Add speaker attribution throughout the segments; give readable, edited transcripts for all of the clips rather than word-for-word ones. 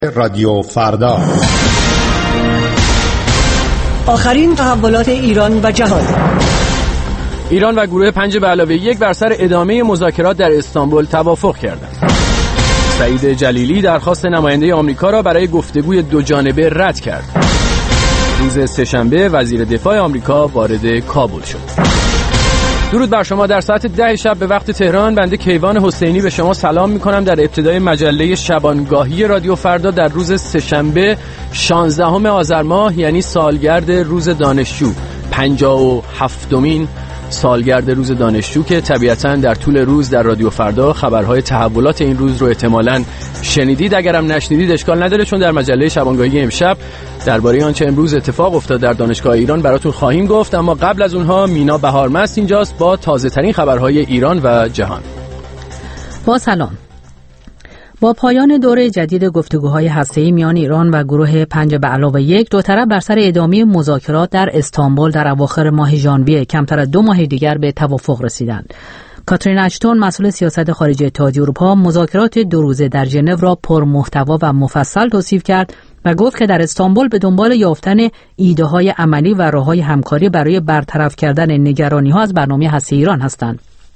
Speaker 1: رادیو فردا،
Speaker 2: آخرین تحولات ایران و جهان.
Speaker 3: ایران و گروه 5+1 بر سر ادامه مذاکرات در استانبول توافق کردند. سعید جلیلی درخواست نماینده آمریکا را برای گفتگوی دو جانبه رد کرد. روز سه‌شنبه وزیر دفاع آمریکا وارد کابل شد. درود بر شما. در ساعت 10 شب به وقت تهران بنده کیوان حسینی به شما سلام می‌کنم در ابتدای مجله شبانگاهی رادیو فردا در روز سه‌شنبه 16 آذر ماه، یعنی سالگرد روز دانشجو، 57مین سالگرد روز دانشجو که طبیعتاً در طول روز در رادیو فردا خبرهای تحولات این روز رو احتمالاً شنیدید. اگرم نشنیدید اشکال نداره، چون در مجله شبانگاهی امشب درباره آنچه امروز اتفاق افتاد در دانشگاه ایران براتون خواهیم گفت. اما قبل از اونها مینا بهارمست اینجاست با تازه ترین خبرهای ایران و جهان.
Speaker 4: با سلام. با پایان دوره جدید گفتگوهای هسته‌ای میان ایران و گروه 5+1 دو طرف بر سر ادامه مذاکرات در استانبول در اواخر ماه ژانویه کمتر از 2 ماه دیگر به توافق رسیدند. کاترین اشتون مسئول سیاست خارجی اتحادیه اروپا مذاکرات 2 روزه در ژنو را پرمحتوا و مفصل توصیف کرد و گفت که در استانبول به دنبال یافتن ایده‌های عملی و راه‌های همکاری برای برطرف کردن نگرانی‌ها از برنامه هسته‌ای ایران هستند.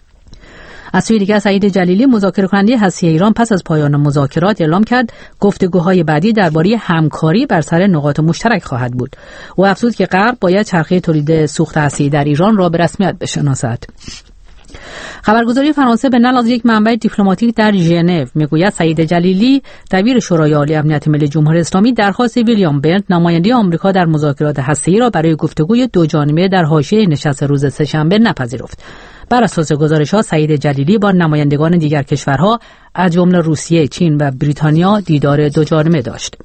Speaker 4: از سوی دیگر سعید جلیلی مذاکره کننده هسته‌ای ایران پس از پایان مذاکرات اعلام کرد گفتگوهای بعدی درباره همکاری بر سر نقاط مشترک خواهد بود. او افزود که غرب باید چرخه تولید سوخت هسته‌ای در ایران را به رسمیت بشناسد. خبرگزاری فرانسه به نقل از یک منبع دیپلماتیک در ژنو میگوید سعید جلیلی دبیر شورای عالی امنیت ملی جمهوری اسلامی درخواست ویلیام برنت نماینده آمریکا در مذاکرات هسته‌ای را برای گفتگوی دو جانبه در حاشیه نشست روز سه‌شنبه نپذیرفت. بر اساس گزارش‌ها سعید جلیلی با نمایندگان دیگر کشورها از جمله روسیه، چین و بریتانیا دیدار دو جانبه داشت.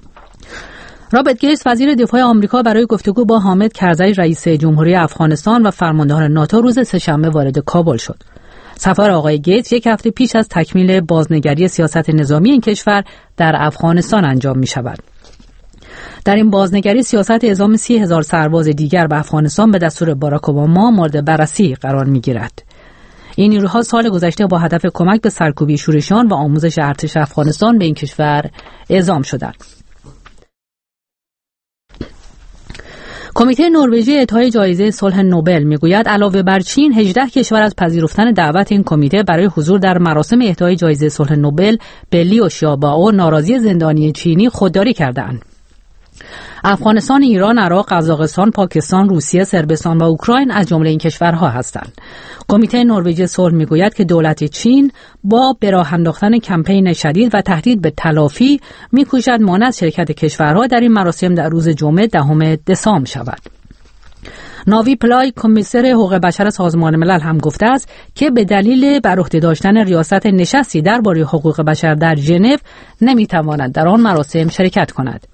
Speaker 4: رابرت گیتس وزیر دفاع آمریکا برای گفتگو با حامد کرزی رئیس جمهوری افغانستان و فرماندهان ناتو روز سه‌شنبه وارد کابل شد. سفر آقای گیتس یک هفته پیش از تکمیل بازنگری سیاست نظامی این کشور در افغانستان انجام می شود. در این بازنگری سیاست اعزام 30,000 سرباز دیگر به افغانستان به دستور باراک اوباما مورد بررسی قرار می گیرد. این نیروها سال گذشته با هدف کمک به سرکوبی شورشیان و آموزش ارتش افغانستان به این کشور اعزام شدند. کمیته نروژی اعطای جایزه صلح نوبل میگوید علاوه بر چین 18 کشور از پذیرفتن دعوت این کمیته برای حضور در مراسم اهدای جایزه صلح نوبل به لیو شیابائو ناراضی زندانی چینی خودداری کردند. افغانستان، ایران، عراق، قزاقستان، پاکستان، روسیه، صربستان و اوکراین از جمله این کشورها هستند. کمیته نروژی صلح میگوید که دولت چین با به راه انداختن کمپین شدید و تهدید به تلافی میکوشد مانع از شرکت کشورها در این مراسم در روز جمعه 10 دسامبر شود. ناوی پلای کمیسر حقوق بشر سازمان ملل هم گفته است که به دلیل بر عهده داشتن ریاست نشستی درباره حقوق بشر در ژنو نمیتواند در آن مراسم شرکت کند.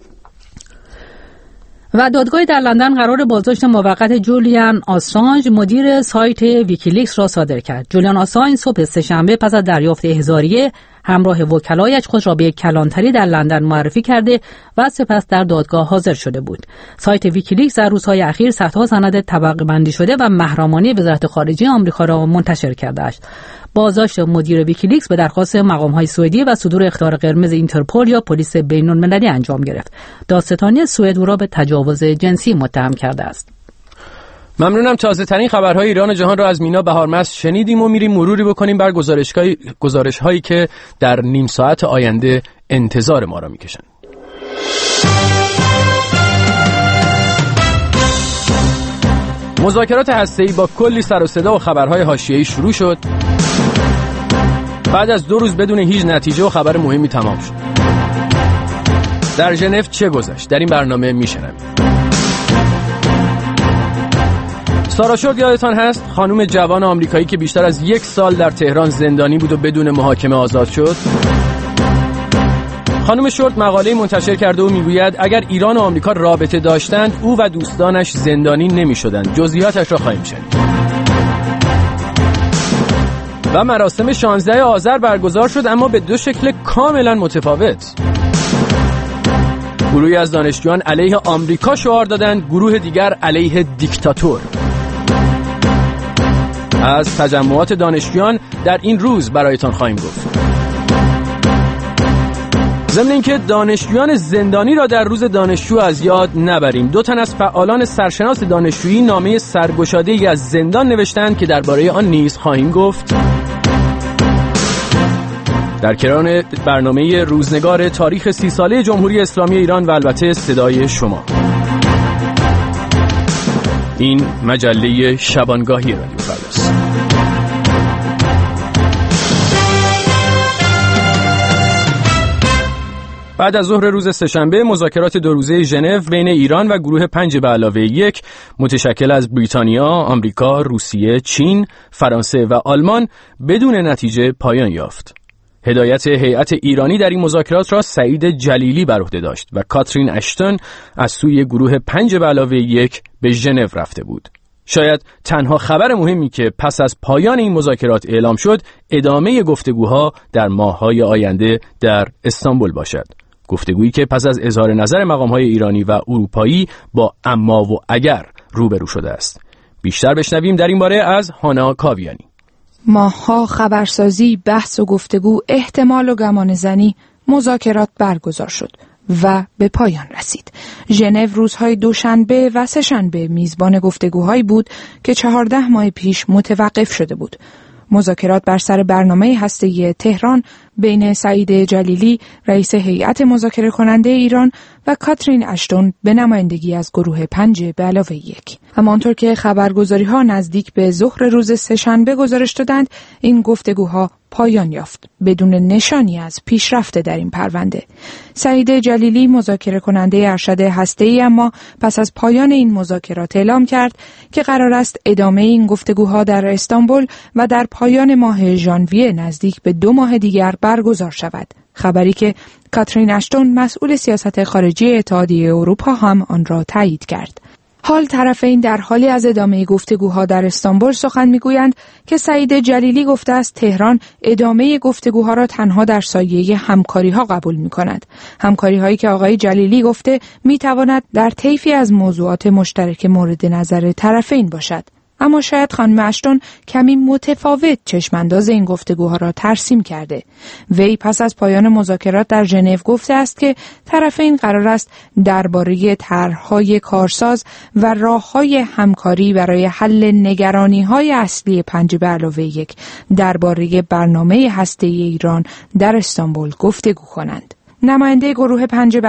Speaker 4: و دادگاهی در لندن قرار بازداشت موقت جولیان آسانژ مدیر سایت ویکیلیکس را صادر کرد. جولیان آسانژ صبح سه‌شنبه پس از دریافت احضاریه همراه وکلایش خود را به یک کلانتری در لندن معرفی کرده و سپس در دادگاه حاضر شده بود. سایت ویکیلیکس در روزهای اخیر صدها سند طبقه بندی شده و محرمانه وزارت خارجه آمریکا را منتشر کرده است. بازداشت مدیر ویکیلیکس به درخواست مقام‌های سوئدی و صدور اخطار قرمز اینترپل یا پلیس بین‌المللی انجام گرفت. دادستانی سوئد او را به تجاوز جنسی متهم کرده است.
Speaker 3: ممنونم. تازه ترین خبرهای ایران و جهان را از مینا بهارمست شنیدیم و میریم مروری بکنیم بر گزارش‌هایی که در نیم ساعت آینده انتظار ما را میکشند. مذاکرات هسته‌ای با کلی سر و صدا و خبرهای حاشیه‌ای شروع شد. بعد از 2 روز بدون هیچ نتیجه و خبر مهمی تمام شد. در ژنو چه گذشت؟ در این برنامه میشنویم. سارا شورد یادتان هست؟ خانم جوان آمریکایی که بیشتر از 1 سال در تهران زندانی بود و بدون محاکمه آزاد شد. خانم شورد مقاله منتشر کرده و میگوید اگر ایران و آمریکا رابطه داشتند او و دوستانش زندانی نمی‌شدند. جزئیاتش را خواهیم شنید. و مراسم 16 آذر برگزار شد، اما به 2 شکل کاملا متفاوت. گروهی از دانشجویان علیه آمریکا شعار دادند، گروه دیگر علیه دیکتاتور. از تجمعات دانشجویان در این روز برایتان خواهیم گفت. ضمن اینکه دانشجویان زندانی را در روز دانشجو از یاد نبریم، 2 تن از فعالان سرشناس دانشجویی نامه سرگشاده‌ای از زندان نوشتند که درباره آن نیز خواهیم گفت. در کران برنامه روزنگار تاریخ 30 ساله جمهوری اسلامی ایران و البته صدای شما. این مجله شبانگاهی رادیو فرداست. بعد از ظهر روز سه‌شنبه مذاکرات 2 روزه ژنو بین ایران و گروه 5+1 متشکل از بریتانیا، آمریکا، روسیه، چین، فرانسه و آلمان بدون نتیجه پایان یافت. هدایت هیئت ایرانی در این مذاکرات را سعید جلیلی بر عهده داشت و کاترین اشتون از سوی گروه 5+1 به ژنو رفته بود. شاید تنها خبر مهمی که پس از پایان این مذاکرات اعلام شد، ادامه گفتگوها در ماه‌های آینده در استانبول باشد. گفتگویی که پس از اظهار نظر مقام‌های ایرانی و اروپایی با اما و اگر روبرو شده است. بیشتر بشنویم در این باره از هانا کاویانی.
Speaker 1: ماه‌ها خبرسازی، بحث و گفتگو، احتمال و گمانه‌زنی، مذاکرات برگزار شد و به پایان رسید. ژنو روزهای دوشنبه و سه‌شنبه میزبان گفتگوهایی بود که 14 ماه پیش متوقف شده بود. مذاکرات بر سر برنامه هسته‌ای تهران بین سعید جلیلی رئیس هیئت مذاکره کننده ایران و کاترین اشتون به نمایندگی از گروه 5+1. اما آنطور که خبرگزاری‌ها نزدیک به ظهر روز سه‌شنبه گزارش دادند، این گفتگوها پایان یافت بدون نشانی از پیشرفت در این پرونده. سعید جلیلی مذاکره کننده ارشد هسته‌ای اما پس از پایان این مذاکرات اعلام کرد که قرار است ادامه این گفتگوها در استانبول و در پایان ماه ژانویه نزدیک به 2 ماه دیگر برگزار شود. خبری که کاترین اشتون مسئول سیاست خارجی اتحادیه اروپا هم آن را تایید کرد. حال طرفین در حالی از ادامه گفتگوها در استانبول سخن میگویند که سعید جلیلی گفته است تهران ادامه گفتگوها را تنها در سایه همکاری‌ها قبول می‌کند. همکاری‌هایی که آقای جلیلی گفته می‌تواند در طیفی از موضوعات مشترک مورد نظر طرفین باشد. اما شاید خانم اشتون کمی متفاوت چشمانداز این گفتگوها را ترسیم کرده. وی پس از پایان مذاکرات در ژنو گفته است که طرفین قرار است درباره طرح‌های کارساز و راه‌های همکاری برای حل نگرانی‌های اصلی 5+1 درباره برنامه هسته‌ای ایران در استانبول گفتگو کنند. نماینده گروه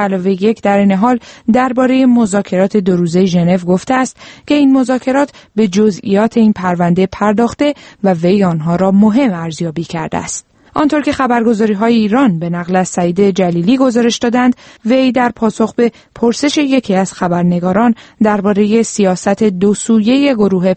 Speaker 1: 5+1 در این حال درباره مذاکرات 2 روزه ژنو گفته است که این مذاکرات به جزئیات این پرونده پرداخته و وی آنها را مهم ارزیابی کرده است. آنطور که خبرگزاری‌های ایران به نقل از سعید جلیلی گزارش دادند، وی در پاسخ به پرسش یکی از خبرنگاران درباره سیاست 2 سویه گروه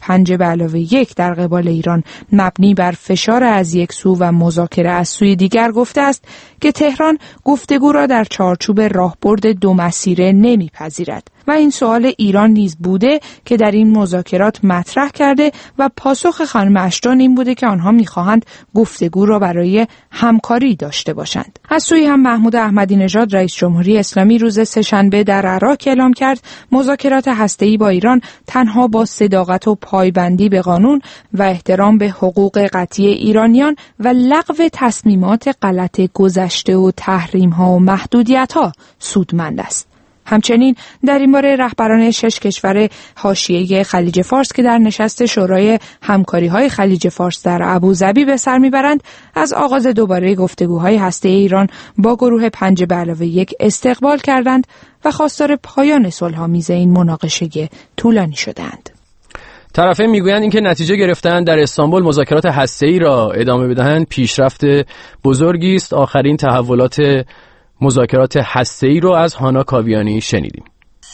Speaker 1: 5+1 در قبال ایران مبنی بر فشار از یک سو و مذاکره از سوی دیگر گفته است که تهران گفتگو را در چارچوب راهبرد 2 مسیره نمیپذیرد و این سوال ایران نیز بوده که در این مذاکرات مطرح کرده و پاسخ خانم اشتون این بوده که آنها می‌خواهند گفتگو را برای همکاری داشته باشند. از سوی هم محمود احمدی نژاد رئیس جمهوری اسلامی روز سه‌شنبه در عراق اعلام کرد مذاکرات هسته‌ای با ایران تنها با صداقت و پایبندی به قانون و احترام به حقوق قطعی ایرانیان و لغو تصمیمات غلط گذشته و تحریم‌ها و محدودیت‌ها سودمند است. همچنین در این باره رهبران 6 کشور حاشیه خلیج فارس که در نشست شورای همکاری‌های خلیج فارس در ابوظبی به سر میبرند از آغاز دوباره گفتگوهای هسته‌ای ایران با گروه 5+1 استقبال کردند و خواستار پایان صلح‌آمیز این مناقشه طولانی شدند.
Speaker 3: طرفین میگویند اینکه نتیجه گرفتن در استانبول مذاکرات هسته‌ای را ادامه بدهند پیشرفت بزرگی است. آخرین تحولات مذاکرات هسته‌ای رو از هانا کاویانی شنیدیم.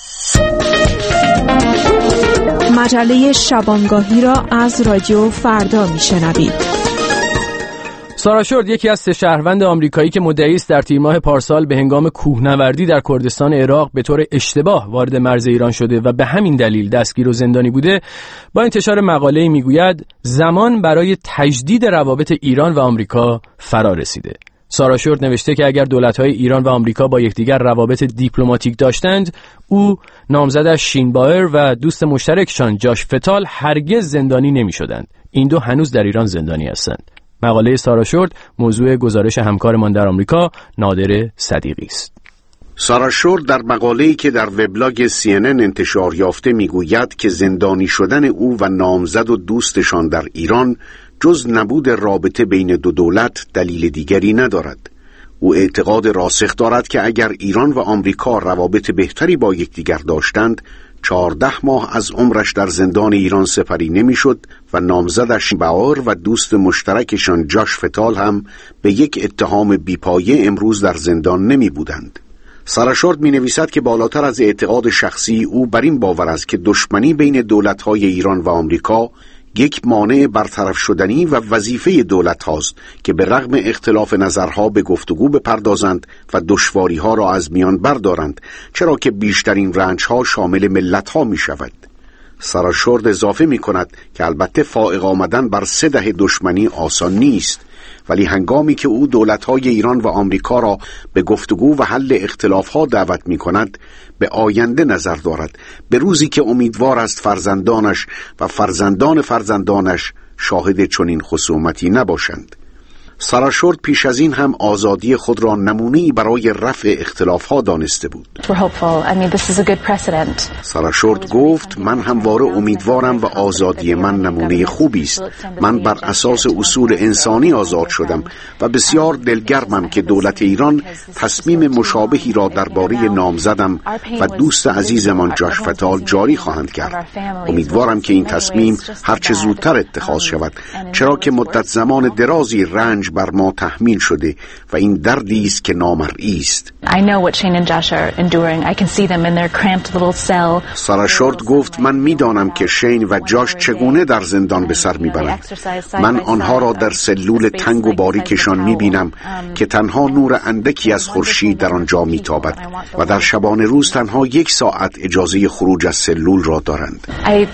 Speaker 5: مجله شبانگاهی را از رادیو فردا میشنوید.
Speaker 3: سارا شورد یکی از 3 شهروند آمریکایی که مدعی است در تیر ماه پارسال به هنگام کوهنوردی در کردستان عراق به طور اشتباه وارد مرز ایران شده و به همین دلیل دستگیر و زندانی بوده، با انتشار مقاله‌ای میگوید زمان برای تجدید روابط ایران و آمریکا فرا رسیده. سارا شورد نوشته که اگر دولت‌های ایران و آمریکا با یکدیگر روابط دیپلماتیک داشتند، او، نامزدش شین بایر و دوست مشترکشان جاش فتال هرگز زندانی نمی‌شدند. این 2 هنوز در ایران زندانی هستند. مقاله سارا شورد موضوع گزارش همکارمان در آمریکا نادر صدیقی است.
Speaker 6: سارا شورد در مقاله‌ای که در وبلاگ CNN انتشار یافته میگوید که زندانی شدن او و نامزد و دوستشان در ایران جز نبود رابطه بین دو دولت دلیل دیگری ندارد. او اعتقاد راسخ دارد که اگر ایران و آمریکا روابط بهتری با یکدیگر داشتند 14 ماه از عمرش در زندان ایران سپری نمیشد و نامزدش باور و دوست مشترکشان جاش فتال هم به یک اتهام بیپایه امروز در زندان نمی بودند. سارا شورد می نویسد که بالاتر از اعتقاد شخصی او بر این باور است که دشمنی بین دولت‌های ایران و آمریکا یک مانع برطرف شدنی و وظیفه دولت هاست که به رغم اختلاف نظرها به گفتگو بپردازند و دشواری ها را از میان بردارند، چرا که بیشترین رنج ها شامل ملت ها می شود. سارا شورد اضافه می کند که البته فائق آمدن بر 3 دهه دشمنی آسان نیست، ولی هنگامی که او دولت‌های ایران و آمریکا را به گفتگو و حل اختلاف‌ها دعوت می‌کند، به آینده نظر دارد، به روزی که امیدوار است فرزندانش و فرزندان فرزندانش شاهد چنین خصومتی نباشند. سارا شورد پیش از این هم آزادی خود را نمونه‌ای برای رفع اختلاف‌ها دانسته بود. سارا شورد گفت من همواره امیدوارم و آزادی من نمونه خوبی است. من بر اساس اصول انسانی آزاد شدم و بسیار دلگرمم که دولت ایران تصمیم مشابهی را درباره نامزدم و دوست عزیزمان جاش فتال جاری خواهند کرد. امیدوارم که این تصمیم هرچه زودتر اتخاذ شود، چرا که مدت زمان درازی رنج بر ما تحمیل شده و این دردی است که نامرئی است. سارا شورد گفت من میدانم که شین و جاش چگونه در زندان به سر میبرند. من آنها را در سلول تنگ و باریکشان میبینم که تنها نور اندکی از خورشید در آنجا میتابد و در شبانه روز تنها 1 ساعت اجازه خروج از سلول را دارند.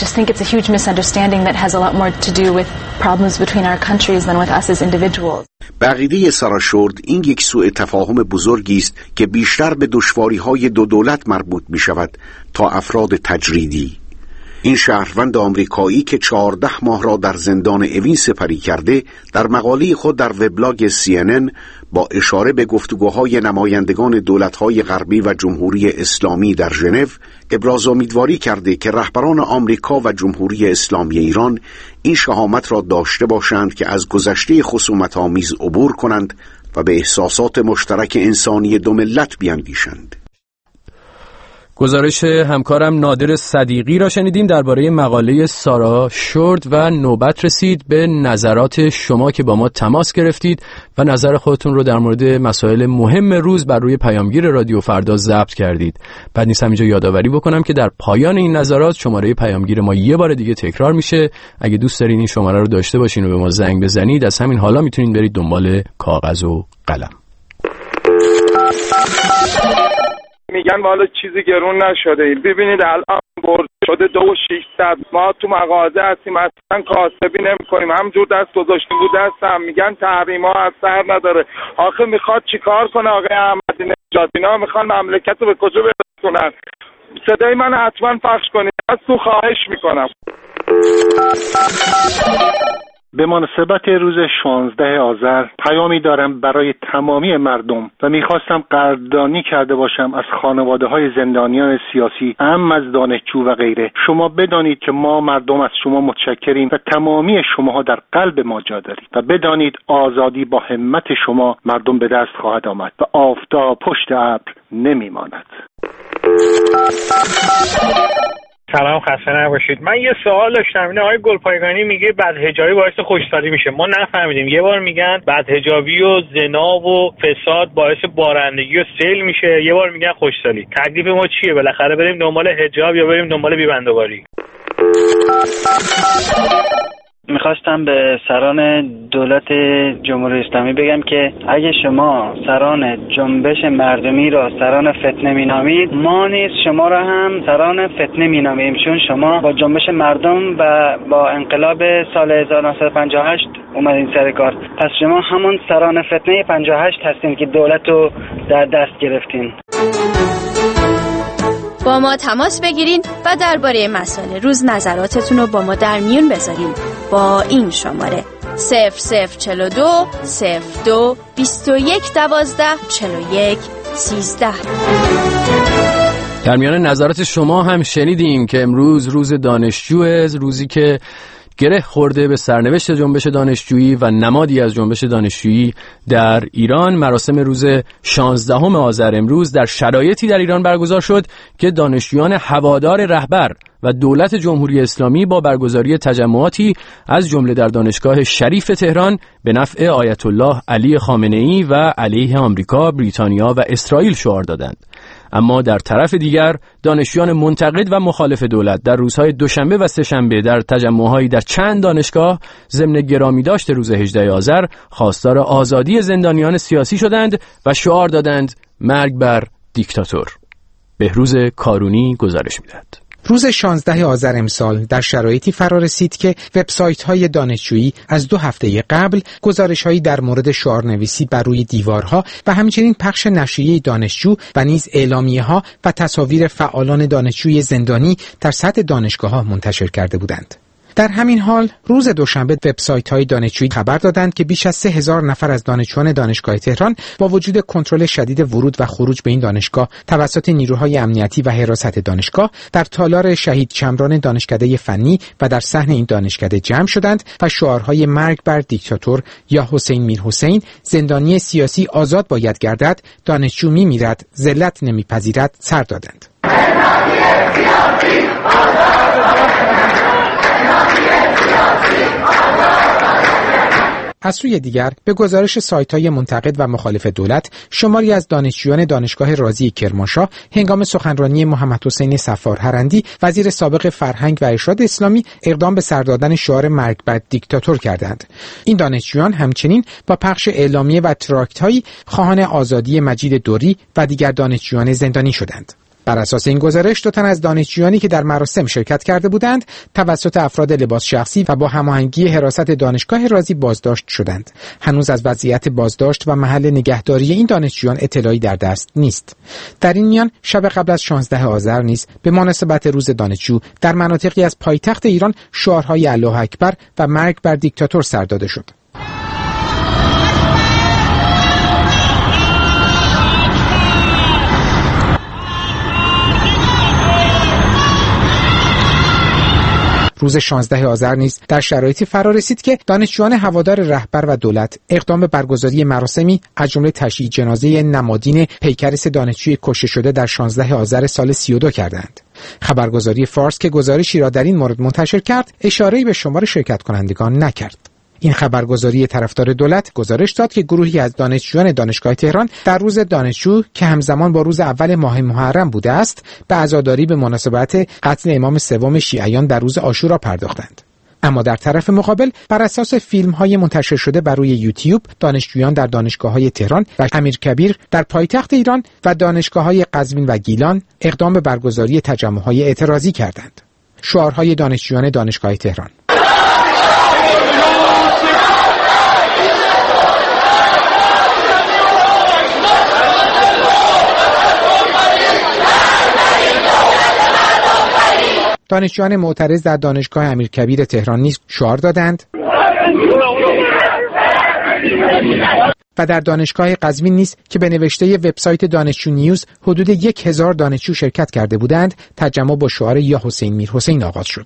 Speaker 6: به عقیده سارا شورد این یک سوء تفاهم بزرگی است که بیشتر به دشواری‌های دو دولت مربوط می شود تا افراد تجریدی. این شهروند آمریکایی که 14 ماه را در زندان اوین سپری کرده در مقاله خود در وبلاگ CNN با اشاره به گفتگوهای نمایندگان دولت‌های غربی و جمهوری اسلامی در ژنو ابراز امیدواری کرده که رهبران آمریکا و جمهوری اسلامی ایران این شهامت را داشته باشند که از گذشته خصومت‌آمیز عبور کنند و به احساسات مشترک انسانی دو ملت بیاندیشند.
Speaker 3: گزارش همکارم نادر صدیقی را شنیدیم درباره مقاله سارا شورد و نوبت رسید به نظرات شما که با ما تماس گرفتید و نظر خودتون رو در مورد مسائل مهم روز بر روی پیامگیر رادیو فردا ضبط کردید. بعد نیست همینجا یادآوری بکنم که در پایان این نظرات شماره پیامگیر ما یه بار دیگه تکرار میشه. اگه دوست دارین این شماره رو داشته باشین و به ما زنگ بزنید، از همین حالا میتونید برید دنبال کاغذ و قلم.
Speaker 7: میگن والا چیزی گرون نشده. ببینید الان برد شده 2600. ما تو مغازه هستیم اصلا کاسبی نمی‌کنیم، همجور دست گذاشتیم بود دستم. میگن تحریما اثر نداره. آخه میخواد چیکار کنه آقای احمدی نژاد؟ اینا میخوان مملکت رو به کجا برسونن؟ صدای من حتما پخش کنید، از تو خواهش میکنم.
Speaker 8: به مناسبت روز 16 آذر پیامی دارم برای تمامی مردم و میخواستم قدردانی کرده باشم از خانواده‌های زندانیان سیاسی، اهم از دانشجو و غیره. شما بدانید که ما مردم از شما متشکریم و تمامی شماها در قلب ما جا دارید و بدانید آزادی با همت شما مردم به دست خواهد آمد و آفتاب پشت ابر نمیماند.
Speaker 9: سلام، خسته نباشید. من یه سوال داشتم. این آقای گلپایگانی میگه بدحجابی باعث خوشحالی میشه. ما نفهمیدیم. یه بار میگن بدحجابی و زنا و فساد باعث بارندگی و سیل میشه، یه بار میگن خوشحالی. تکلیف ما چیه؟ بالاخره بریم دنبال حجاب یا بریم دنبال بی‌بندوباری؟
Speaker 10: میخواستم به سران دولت جمهوری اسلامی بگم که اگه شما سران جنبش مردمی را سران فتنه مینامید، ما نیز شما را هم سران فتنه مینامیم، چون شما با جنبش مردم و با انقلاب سال 1958 اومدین سر کار. پس شما همون سران فتنه 58 هستین که دولت رو در دست گرفتین.
Speaker 11: با ما تماس بگیرین و درباره مسائل روز نظراتتون رو با ما در میون بذارین با این شماره 0042 02 21 12 41 13.
Speaker 3: در میان نظرات شما هم شنیدیم که امروز روز دانشجوه، روزی که گره خورده به سرنوشت جنبش دانشجویی و نمادی از جنبش دانشجویی در ایران. مراسم روز 16 آذر امروز در شرایطی در ایران برگزار شد که دانشجویان هوادار رهبر و دولت جمهوری اسلامی با برگزاری تجمعاتی از جمله در دانشگاه شریف تهران به نفع آیت الله علی خامنه‌ای و علیه آمریکا، بریتانیا و اسرائیل شعار دادند. اما در طرف دیگر دانشجویان منتقد و مخالف دولت در روزهای دوشنبه و سه‌شنبه در تجمع‌هایی در چند دانشگاه ضمن گرامی داشت روز 18 آذر خواستار آزادی زندانیان سیاسی شدند و شعار دادند مرگ بر دیکتاتور. بهروز کارونی گزارش می‌دهد.
Speaker 12: روز 16 آذر امسال در شرایطی فرا رسید که وبسایت‌های دانشجویی از 2 هفته قبل گزارش‌هایی در مورد شعارنویسی بر روی دیوارها و همچنین پخش نشریه دانشجو و نیز اعلامیه‌ها و تصاویر فعالان دانشجوی زندانی در سطح دانشگاه‌ها منتشر کرده بودند. در همین حال روز دوشنبه وبسایت‌های دانشجویی خبر دادند که بیش از 3000 نفر از دانشجویان دانشگاه تهران با وجود کنترل شدید ورود و خروج به این دانشگاه توسط نیروهای امنیتی و حراست دانشگاه در تالار شهید شمران دانشکده فنی و در صحن این دانشکده جمع شدند و شعارهای مرگ بر دیکتاتور یا حسین میرحسین، زندانی سیاسی آزاد باید گردد، دانشجو میمیرد، ذلت نمیپذیرد سر دادند. از سوی دیگر به گزارش سایت‌های منتقد و مخالف دولت، شماری از دانشجویان دانشگاه رازی کرمانشاه هنگام سخنرانی محمد حسین صفار هرندی وزیر سابق فرهنگ و ارشاد اسلامی اقدام به سر دادن شعار مرگ بر دیکتاتور کردند. این دانشجویان همچنین با پخش اعلامیه و تراکت‌هایی خواهان آزادی مجید دوری و دیگر دانشجویان زندانی شدند. بر اساس این گزارش 2 تن از دانشجویانی که در مراسم شرکت کرده بودند توسط افراد لباس شخصی و با هماهنگی حراست دانشگاه رازی بازداشت شدند. هنوز از وضعیت بازداشت و محل نگهداری این دانشجویان اطلاعی در دست نیست. در این میان شب قبل از 16 آذر نیز به مناسبت روز دانشجو در مناطقی از پایتخت ایران شعارهای الله اکبر و مرگ بر دیکتاتور سر داده شد. روز 16 آذر نیز در شرایطی فرا رسید که دانشجویان هوادار رهبر و دولت اقدام به برگزاری مراسمی از جمله تشییع جنازه نمادین پیکر 3 دانشجوی کشته شده در 16 آذر سال 32 کردند. خبرگزاری فارس که گزارشی را در این مورد منتشر کرد، اشاره‌ای به شمار شرکت کنندگان نکرد. این خبرگزاری طرفدار دولت گزارش داد که گروهی از دانشجویان دانشگاه تهران در روز دانشجو که همزمان با روز اول ماه محرم بوده است، به عزاداری به مناسبت قتل امام سوم شیعیان در روز عاشورا پرداختند. اما در طرف مقابل بر اساس فیلم‌های منتشر شده بر روی یوتیوب، دانشجویان در دانشگاه‌های تهران و امیرکبیر در پایتخت ایران و دانشگاه‌های قزوین و گیلان اقدام به برگزاری تجمع‌های اعتراضی کردند. شعارهای دانشجویان دانشگاه تهران: دانشجویان معترض در دانشگاه امیرکبیر تهران نیز شعار دادند و در دانشگاه قزوین نیز که به نوشته وبسایت دانشجو نیوز حدود 1000 دانشجو شرکت کرده بودند، تجمع با شعار یا حسین میرحسین آغاز شد.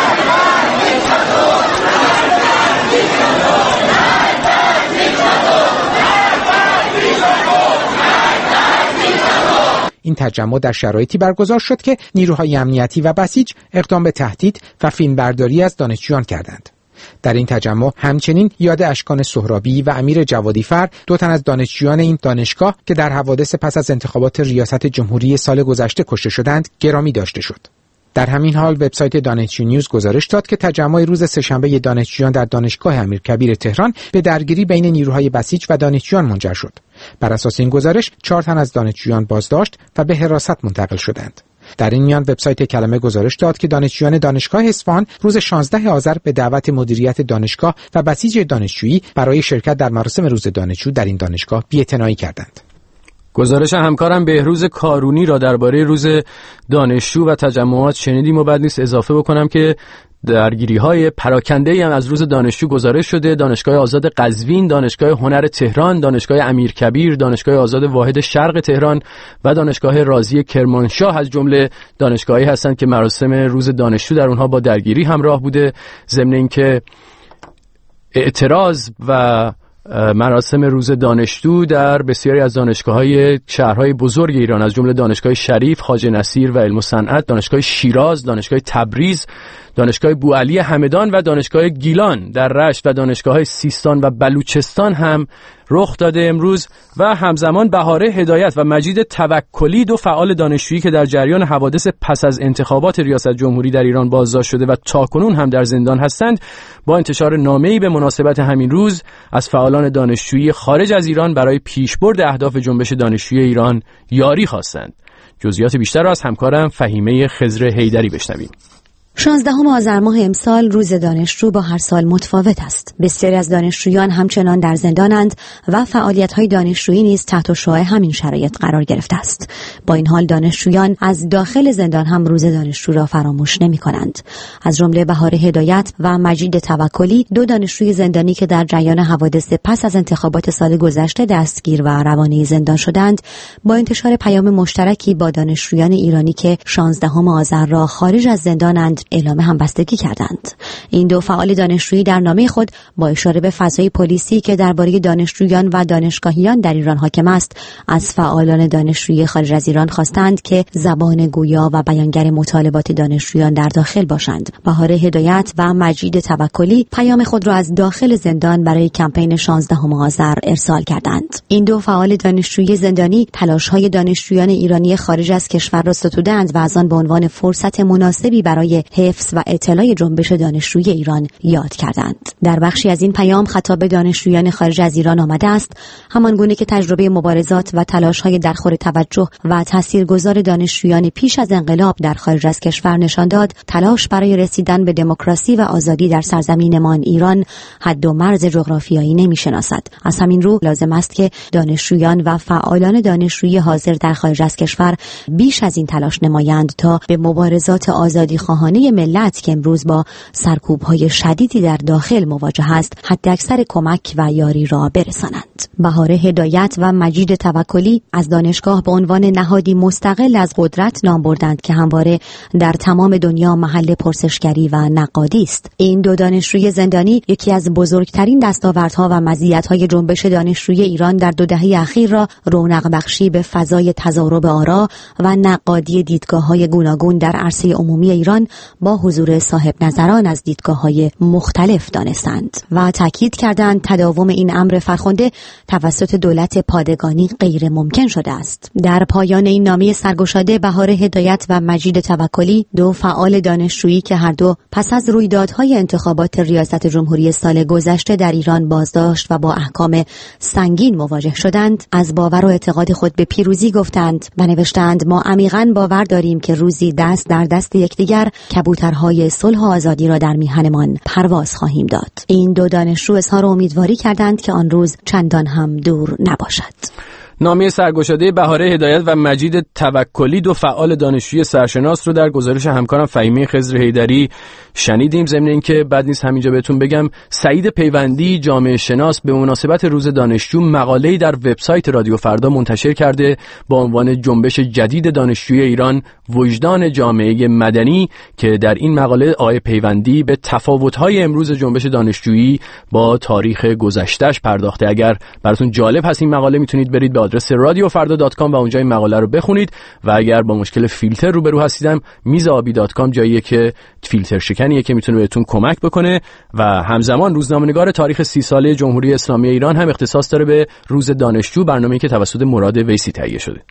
Speaker 12: این تجمع در شرایطی برگزار شد که نیروهای امنیتی و بسیج اقدام به تهدید و فیلمبرداری از دانشجویان کردند. در این تجمع همچنین یاد اشکان سهرابی و امیر جوادیفر، 2 تن از دانشجویان این دانشگاه که در حوادث پس از انتخابات ریاست جمهوری سال گذشته کشته شدند، گرامی داشته شد. در همین حال وبسایت دانشجو نیوز گزارش داد که تجمع روز سه‌شنبه دانشجویان در دانشگاه امیرکبیر تهران به درگیری بین نیروهای بسیج و دانشجویان منجر شد. بر اساس این گزارش 4 تن از دانشجویان بازداشت و به حراست منتقل شدند. در این میان وبسایت کلمه گزارش داد که دانشجویان دانشگاه اصفهان روز 16 آذر به دعوت مدیریت دانشگاه و بسیج دانشجویی برای شرکت در مراسم روز دانشجو در این دانشگاه بی‌اعتنایی کردند.
Speaker 3: گزارش همکارم بهروز کارونی را درباره روز دانشجو و تجمعات شنیدیم و بعد نیست اضافه بکنم که درگیری‌های پراکنده‌ای هم از روز دانشجو گزارش شده. دانشگاه آزاد قزوین، دانشگاه هنر تهران، دانشگاه امیرکبیر، دانشگاه آزاد واحد شرق تهران و دانشگاه رازی کرمانشاه از جمله دانشگاه‌هایی هستند که مراسم روز دانشجو در اونها با درگیری همراه بوده. ضمن اینکه اعتراض و مراسم روز دانشجو در بسیاری از دانشگاه‌های شهرهای بزرگ ایران از جمله دانشگاه شریف، خواجه نصیر و علم و صنعت، دانشگاه شیراز، دانشگاه تبریز، دانشگاه بوعلی همدان و دانشگاه گیلان در رشت و دانشگاه‌های سیستان و بلوچستان هم رخ داده امروز. و همزمان بهاره هدایت و مجید توکلی، دو فعال دانشجویی که در جریان حوادث پس از انتخابات ریاست جمهوری در ایران بازداشت شده و تاکنون هم در زندان هستند، با انتشار نامه‌ای به مناسبت همین روز از فعالان دانشجویی خارج از ایران برای پیشبرد اهداف جنبش دانشجویی ایران یاری خواستند. جزئیات بیشتر را از همکارم فهیمه خضر حیدری بشنویم.
Speaker 13: 16 آذر ماه امسال روز دانشجو با هر سال متفاوت است. بسیاری از دانشجویان همچنان در زندانند و فعالیت‌های دانشجویی نیز تحت شعاع همین شرایط قرار گرفته است. با این حال دانشجویان از داخل زندان هم روز دانشجو را فراموش نمی‌کنند. از جمله بهاره هدایت و مجید توکلی، دو دانشجوی زندانی که در جریان حوادث پس از انتخابات سال گذشته دستگیر و روانه زندان شدند، با انتشار پیام مشترکی با دانشجویان ایرانی که 16 آذر را خارج از زندانند اعلام همبستگی کردند. این دو فعال دانشجویی در نامه خود با اشاره به فضای پلیسی که درباره دانشجویان و دانشگاهیان در ایران حاکم است، از فعالان دانشجویی خارج از ایران خواستند که زبان گویا و بیانگر مطالبات دانشجویان در داخل باشند. بهاره هدایت و مجید توکلی پیام خود را از داخل زندان برای کمپین 16 آذر ارسال کردند. این دو فعال دانشجویی زندانی تلاش‌های دانشجویان ایرانی خارج از کشور را ستودند و از آن به عنوان فرصت مناسبی برای حفظ و اطلاع جنبش دانشجویی ایران یاد کردند. در بخشی از این پیام خطاب دانشجویان خارج از ایران آمده است، همان گونه که تجربه مبارزات و تلاش‌های درخور توجه و تاثیرگذار دانشجویان پیش از انقلاب در خارج از کشور نشان داد، تلاش برای رسیدن به دموکراسی و آزادی در سرزمینمان ایران حد و مرز جغرافیایی نمی‌شناسد. از همین رو لازم است که دانشجویان و فعالان دانشجویی حاضر در خارج از کشور بیش از این تلاش نمایند تا به مبارزات آزادی‌خواهانه ملت که امروز با سرکوب‌های شدیدی در داخل مواجه است، حداکثر کمک و یاری را برسانند. بهاره هدایت و مجید توکلی از دانشگاه به عنوان نهادی مستقل از قدرت نام بردند که همواره در تمام دنیا محل پرسشگری و نقادی است. این دو دانشجوی زندانی یکی از بزرگترین دستاوردها و مزیت‌های جنبش دانشجویی ایران در 2 دهه اخیر را رونق بخشی به فضای تضارب آرا و نقادی دیدگاه‌های گوناگون در عرصه عمومی ایران با حضور صاحب نظران از دیدگاه‌های مختلف دانستند و تاکید کردند تداوم این امر فرخنده توسط دولت پادگانی غیر ممکن شده است. در پایان این نامه سرگشاده بهاره هدایت و مجید توکلی، دو فعال دانشجویی که هر دو پس از رویدادهای انتخابات ریاست جمهوری سال گذشته در ایران بازداشت و با احکام سنگین مواجه شدند، از باور و اعتقاد خود به پیروزی گفتند و نوشتند: ما عمیقاً باور داریم که روزی دست در دست یکدیگر کبوترهای صلح و آزادی را در میهنمان پرواز خواهیم داد. این دو دانشجو اظهار امیدواری کردند که آن روز چندان هم دور نباشد.
Speaker 3: نامه سرگشاده بهاره هدایت و مجید توکلی، دو فعال دانشجوی سرشناس رو در گزارش همکارم فهیمه خضر حیدری شنیدیم. ضمن اینکه بعد نیست همینجا بهتون بگم سعید پیوندی، جامعه شناس، به مناسبت روز دانشجو مقاله‌ای در وبسایت رادیو فردا منتشر کرده با عنوان جنبش جدید دانشجوی ایران، وجدان جامعه مدنی، که در این مقاله آقای پیوندی به تفاوت‌های امروز جنبش دانشجویی با تاریخ گذشته‌اش پرداخته. اگر براتون جالب هست این مقاله میتونید برید به آدرس radiofarda.com و اونجا این مقاله رو بخونید و اگر با مشکل فیلتر روبرو هستیدم میزابی.com جاییه که فیلتر شکنیه که میتونه بهتون کمک بکنه. و همزمان روزنامه‌نگار تاریخ 30 ساله جمهوری اسلامی ایران هم اختصاص داره به روز دانشجو، برنامه‌ای که توسط مراد ویسی تهیه شده.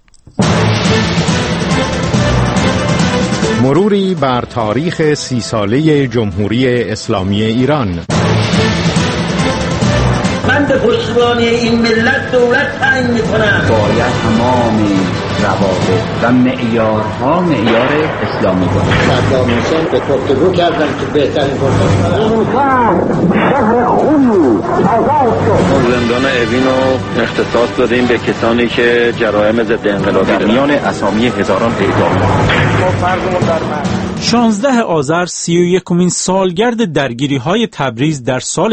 Speaker 14: مروری بر تاریخ 30 ساله جمهوری اسلامی ایران.
Speaker 15: من به پشتیبانی این ملت دولت تعیین می‌کنم.
Speaker 16: باید تمام
Speaker 15: روابط و معیارها معیار اسلامی بود.
Speaker 16: صدام حسین به گفتگو کردن که بهترین فرصت
Speaker 17: زندان اوین رو اختصاص دادیم به کسانی که جرایم ضد انقلابی در میان اسامی هزاران اعدام.
Speaker 18: 16 آذر 31مین سالگرد درگیری‌های تبریز در سال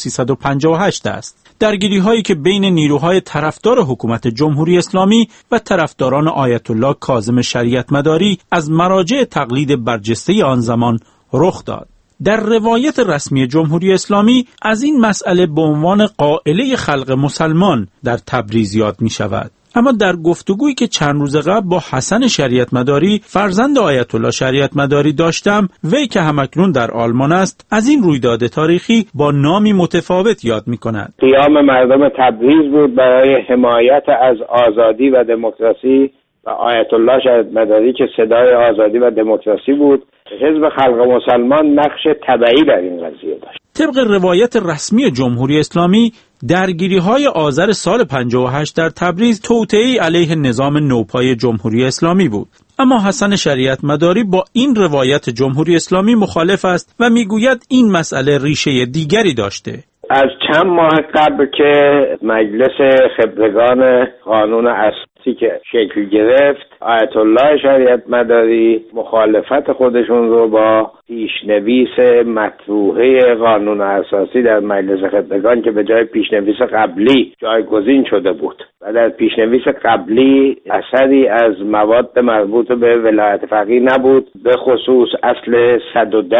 Speaker 18: 1358 است. درگیری‌هایی که بین نیروهای طرفدار حکومت جمهوری اسلامی و طرفداران آیت الله کاظم شریعت مداری از مراجع تقلید برجسته آن زمان رخ داد. در روایت رسمی جمهوری اسلامی از این مسئله به عنوان قائله خلق مسلمان در تبریز یاد می شود. اما در گفتگویی که چند روز قبل با حسن شریعت مداری فرزند آیت الله شریعت مداری داشتم، وی که همکنون در آلمان است از این رویداد تاریخی با نامی متفاوت یاد می کند.
Speaker 19: قیام مردم تبریز بود برای حمایت از آزادی و دموکراسی و آیت الله شریعت مداری که صدای آزادی و دموکراسی بود. حزب خلق مسلمان نقش تبعی در این قضیه داشت.
Speaker 18: طبق روایت رسمی جمهوری اسلامی درگیری‌های آذر سال 58 در تبریز توطئه‌ای علیه نظام نوپای جمهوری اسلامی بود. اما حسن شریعت مداری با این روایت جمهوری اسلامی مخالف است و میگوید این مسئله ریشه دیگری داشته.
Speaker 19: از چند ماه قبل که مجلس خبرگان قانون اساسی که شکل گرفت، آیت الله شریعت مداری مخالفت خودشون رو با پیشنویس مطروحه قانون اساسی در مجلس خبرگان که به جای پیشنویس قبلی جایگزین شده بود و در پیشنویس قبلی اثری از مواد مربوط به ولایت فقیه نبود، به خصوص اصل 110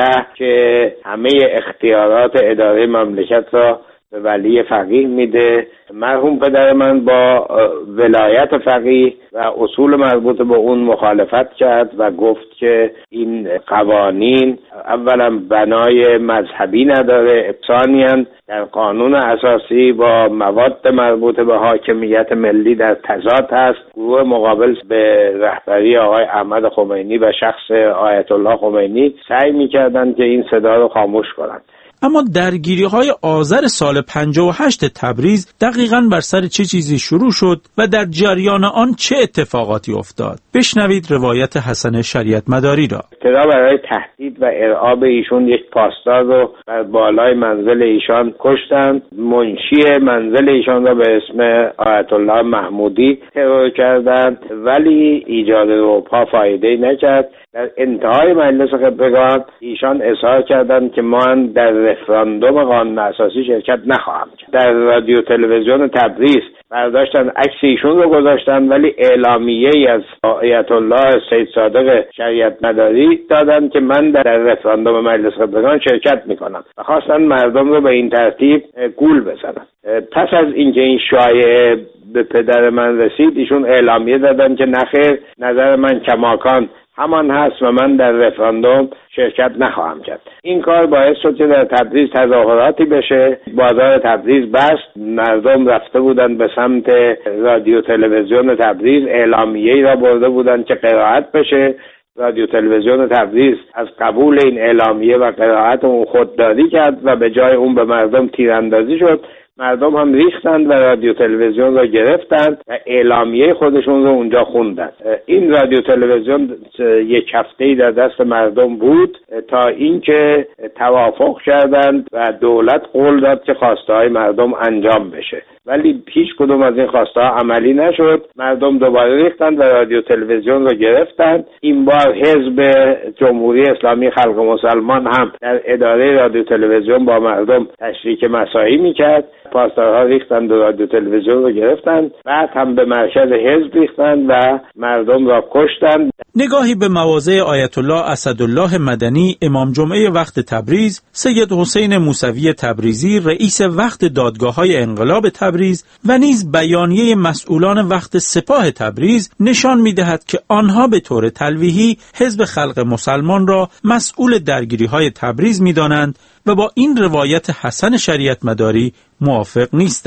Speaker 19: که همه اختیارات اداره مملکت را به ولی فقیه میده. مرحوم پدر من با ولایت فقیه و اصول مربوط به اون مخالفت کرد و گفت که این قوانین اولا بنای مذهبی نداره، ثانیاً در قانون اساسی با مواد مربوط به حاکمیت ملی در تضاد هست. گروه مقابل به رهبری آقای احمد خمینی و شخص آیت الله خمینی سعی میکردند که این صدا رو خاموش کنند.
Speaker 18: اما درگیری‌های آذر سال 58 تبریز دقیقاً بر سر چه چیزی شروع شد و در جریان آن چه اتفاقاتی افتاد؟ بشنوید روایت حسن شریعت مداری را.
Speaker 19: ابتدا برای تهدید و ارعاب ایشون یک پاسدار رو در بالای منزل ایشان کشتند. منشی منزل ایشان را به اسم آیت الله محمودی ترور کردند، ولی ایجاد رعب‌ها فایده نکرد. در انتهای مجلس خبرگان ایشان اظهار کردند که من در رفراندوم قانون اساسی شرکت نخواهم کرد. در رادیو تلویزیون تبریز برداشتن عکس ایشون رو گذاشتن، ولی اعلامیه‌ای از آیت الله سید صادق شریعت مداری دادن که من در رفراندوم مجلس خبرگان شرکت میکنم و خواستن مردم رو به این ترتیب گول بزنن. پس از اینکه این شایعه به پدر من رسید، ایشون اعلامیه دادن که نخیر، نظر من کماکان همان هست و من در رفراندوم شرکت نخواهم کرد. این کار باعث شد که در تبریز تظاهراتی بشه. بازار تبریز بست، مردم رفته بودن به سمت رادیو تلویزیون تبریز، اعلامیه‌ای را برده بودن که قرائت بشه. رادیو تلویزیون تبریز از قبول این اعلامیه و قرائت اون خودداری کرد و به جای اون به مردم تیراندازی شد. مردم هم ریختند و رادیو تلویزیون را گرفتند و اعلامیه خودشون رو اونجا خوندند. این رادیو تلویزیون یک هفته‌ای در دست مردم بود تا اینکه توافق کردند و دولت قول داد که خواسته‌های مردم انجام بشه، ولی هیچ کدوم از این خواسته‌ها عملی نشد. مردم دوباره ریختند و رادیو تلویزیون رو گرفتند. این بار حزب جمهوری اسلامی خلق مسلمان هم در اداره رادیو تلویزیون با مردم تشریک مساعی میکرد. پاسدارها ریختند و رادیو تلویزیون رو گرفتند، بعد هم به مرکز حزب ریختند و مردم را کشتند.
Speaker 18: نگاهی به مواضع آیت الله اسدالله مدنی امام جمعه وقت تبریز، سید حسین موسوی تبریزی رئیس وقت دادگاه‌های انقلاب تبریز و نیز بیانیه مسئولان وقت سپاه تبریز نشان می‌دهد که آنها به طور تلویحی حزب خلق مسلمان را مسئول درگیری‌های تبریز می‌دانند و با این روایت حسن شریعت مداری موافق نیستند.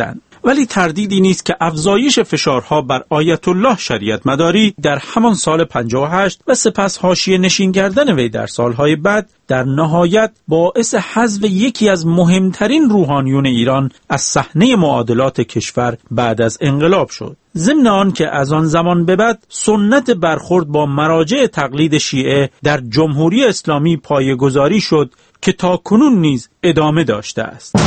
Speaker 18: ولی تردیدی نیست که افزایش فشارها بر آیت الله شریعت مداری در همان سال 58 و سپس حاشیه نشین کردن وی در سالهای بعد در نهایت باعث حذف یکی از مهمترین روحانیون ایران از صحنه معادلات کشور بعد از انقلاب شد. ضمن آن که از آن زمان به بعد سنت برخورد با مراجع تقلید شیعه در جمهوری اسلامی پایه‌گذاری شد که تا کنون نیز ادامه داشته است.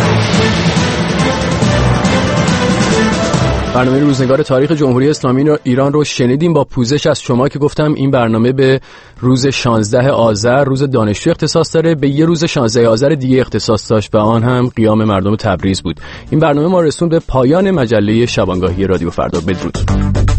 Speaker 3: برنامه روزنگار تاریخ جمهوری اسلامی ایران رو شنیدیم با پوزش از شما که گفتم این برنامه به روز 16 آذر روز دانشجو اختصاص داره، به یه روز 16 آذر دیگه اختصاص داشت و آن هم قیام مردم تبریز بود. این برنامه ما رسوند به پایان مجله شبانگاهی رادیو فردا. بدرود.